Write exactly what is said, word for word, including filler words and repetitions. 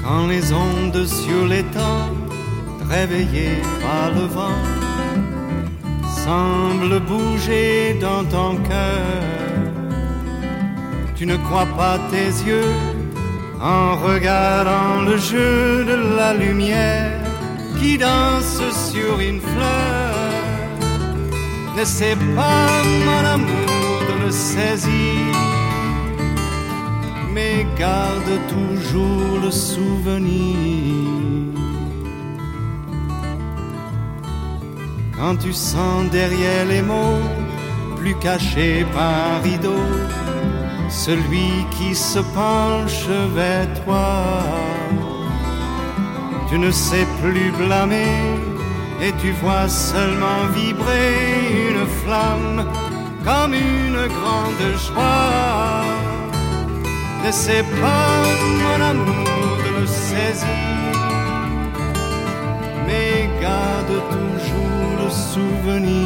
quand les ondes sur l'étang, réveillées par le vent, semblent bouger dans ton cœur. Tu ne crois pas tes yeux en regardant le jeu de la lumière qui danse sur une fleur. N'essaie pas, mon amour, de le saisir, mais garde toujours le souvenir. Quand tu sens derrière les mots, plus cachés par rideau, celui qui se penche vers toi, tu ne sais plus blâmer et tu vois seulement vibrer une flamme comme une grande joie. N'essaie pas, mon amour, de le saisir, mais garde toujours le souvenir.